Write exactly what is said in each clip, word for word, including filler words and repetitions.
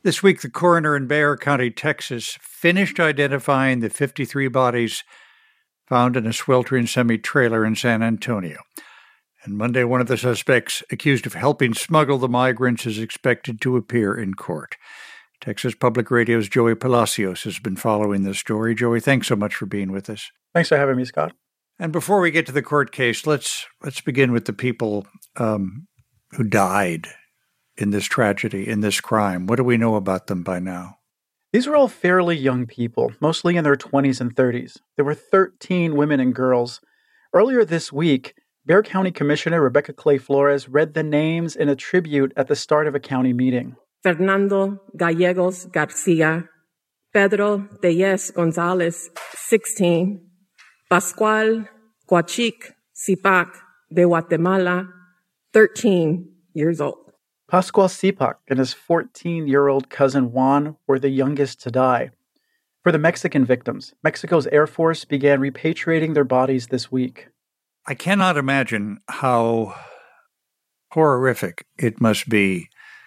This week, the coroner in Bexar County, Texas, finished identifying the fifty-three bodies found in a sweltering semi-trailer in San Antonio. And Monday, one of the suspects accused of helping smuggle the migrants is expected to appear in court. Texas Public Radio's Joey Palacios has been following this story. Joey, thanks so much for being with us. Thanks for having me, Scott. And before we get to the court case, let's let's begin with the people um, who died in this tragedy, in this crime. What do we know about them by now? These were all fairly young people, mostly in their twenties and thirties. There were thirteen women and girls. Earlier this week, Bexar County Commissioner Rebecca Clay Flores read the names in a tribute at the start of a county meeting. Fernando Gallegos Garcia, Pedro Tellez Gonzalez, sixteen, Pascual Coachic Sipac de Guatemala, thirteen years old. Pascual Sipac and his fourteen-year-old cousin Juan were the youngest to die. For the Mexican victims, Mexico's Air Force began repatriating their bodies this week. I cannot imagine how horrific it must be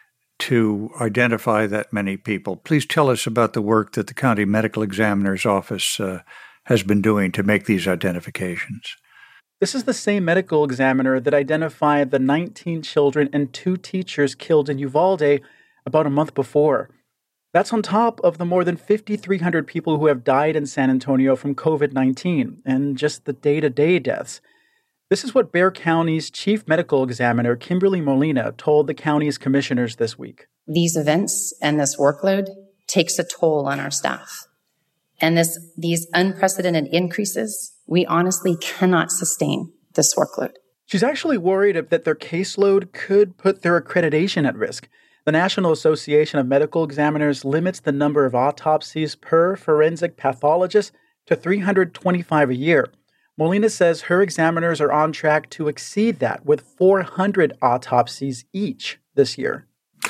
to identify that many people. Please tell us about the work that the County Medical Examiner's Office uh, has been doing to make these identifications. This is the same medical examiner that identified the nineteen children and two teachers killed in Uvalde about a month before. That's on top of the more than fifty-three hundred people who have died in San Antonio from covid nineteen and just the day-to-day deaths. This is what Bexar County's chief medical examiner, Kimberly Molina, told the county's commissioners this week. These events and this workload takes a toll on our staff. And this, these unprecedented increases, we honestly cannot sustain this workload. She's actually worried that their caseload could put their accreditation at risk. The National Association of Medical Examiners limits the number of autopsies per forensic pathologist to three hundred twenty-five a year. Molina says her examiners are on track to exceed that with four hundred autopsies each this year.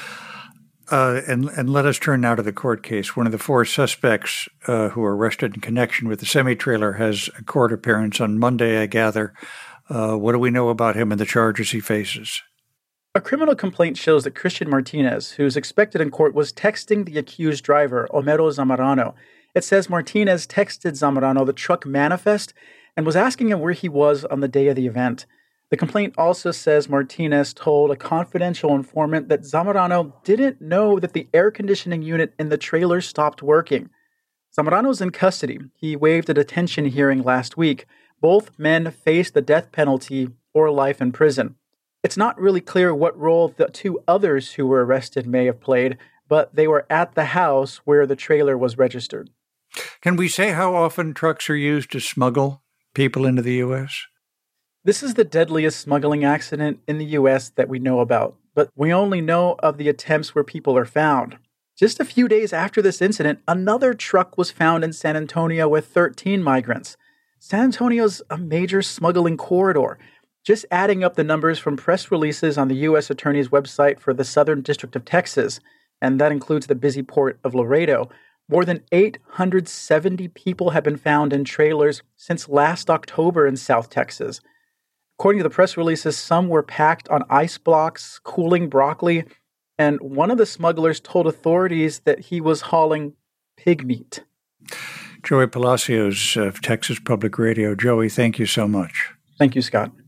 Uh, and, and let us turn now to the court case. One of the four suspects uh, who were arrested in connection with the semi-trailer has a court appearance on Monday, I gather. Uh, what do we know about him and the charges he faces? A criminal complaint shows that Christian Martinez, who's expected in court, was texting the accused driver, Homero Zamorano. It says Martinez texted Zamorano the truck manifest and was asking him where he was on the day of the event. The complaint also says Martinez told a confidential informant that Zamorano didn't know that the air conditioning unit in the trailer stopped working. Zamorano's in custody. He waived a detention hearing last week. Both men face the death penalty or life in prison. It's not really clear what role the two others who were arrested may have played, but they were at the house where the trailer was registered. Can we say how often trucks are used to smuggle people into the U S? This is the deadliest smuggling accident in the U S that we know about, but we only know of the attempts where people are found. Just a few days after this incident, another truck was found in San Antonio with thirteen migrants. San Antonio's a major smuggling corridor. Just adding up the numbers from press releases on the U S Attorney's website for the Southern District of Texas, and that includes the busy port of Laredo, more than eight hundred seventy people have been found in trailers since last October in South Texas. According to the press releases, some were packed on ice blocks, cooling broccoli, and one of the smugglers told authorities that he was hauling pig meat. Joey Palacios of Texas Public Radio. Joey, thank you so much. Thank you, Scott.